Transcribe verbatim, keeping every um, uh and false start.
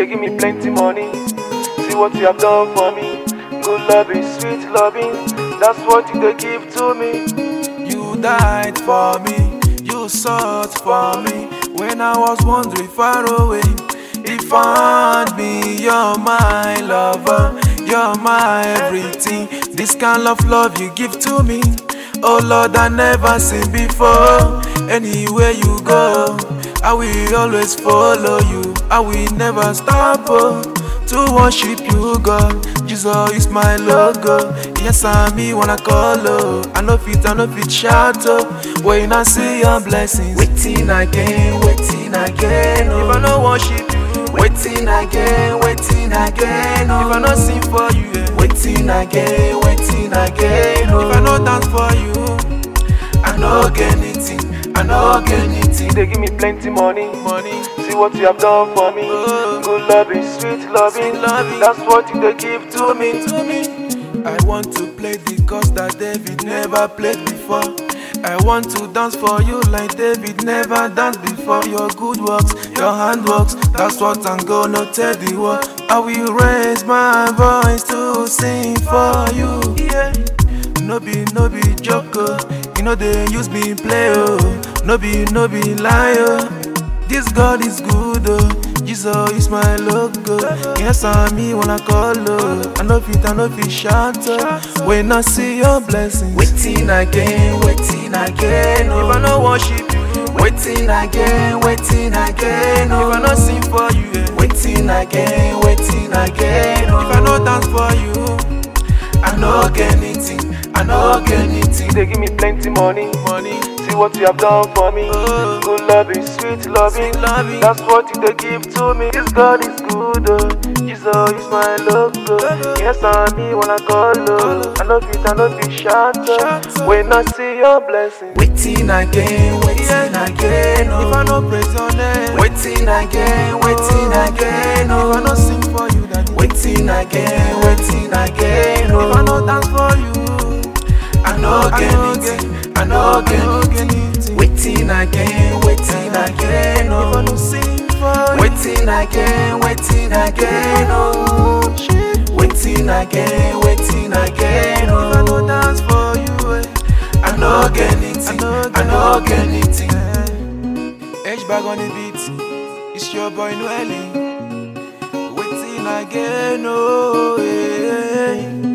they give me plenty money. See what you have done for me. Good loving, sweet loving, that's what you they give to me. You died for me, you sought for me. When I was wandering far away, you found me. You're my lover, you're my everything. This kind of love you give to me, oh Lord, I never seen before. Anywhere you go, I will always follow you. I will never stop oh, to worship you, God. Jesus is my logo. Yes, I'm me wanna call oh. I know fit, I know fit shout oh. When I see your blessings, waiting again, waiting again oh. If I no worship you, waiting again, waiting again oh. If I no sing for you, yeah. Waiting again, waiting again oh. If I no dance for you, I no get anything, I no get anything. They give me plenty money, Money, see what you have done for me. oh. Good loving, sweet loving, Sweet loving. that's what you they give to me. to me. I want to play the chords that David never played before. I want to dance for you like David never danced before. Your good works, your handworks, that's what I'm gonna tell the world. I will raise my voice to sing for you. Yeah. No be, no be joke, oh. You know they use me play, oh. No be, no be lie, oh. This God is good, oh. Jesus is my logo. Yes, I'm me when I call oh. I know fit, I know fit shout oh. When I see your blessings, waiting again, waiting again oh. If I no worship you, waiting again, waiting again oh. If I no sing for you, yeah. Waiting again, waiting again oh. If I no dance for you, I no get anything, I no get anything. They give me plenty money, Money, see what you have done for me. oh. Good loving, sweet loving, Sweet loving. that's what you they give to me. This God is good, oh. Jesus is my logo. Yes, I'm me when I call oh. I know fit, I know fit shout oh. When I see your blessings, Waiting again, waiting again oh. If I no praise your name, waiting again, waiting again oh. If I no sing for you, then waiting again, waiting again oh. If I no dance for you, I no get anything, I no get anything. Waiting again, waiting again oh. If I no sing for you, waiting again, waiting again oh. Waiting again, waiting again oh. If I no dance for you, eh, I no get anything, I no get anything. H-Bag on the beat, it's your boy Noeli. Waiting again, oh, yeah.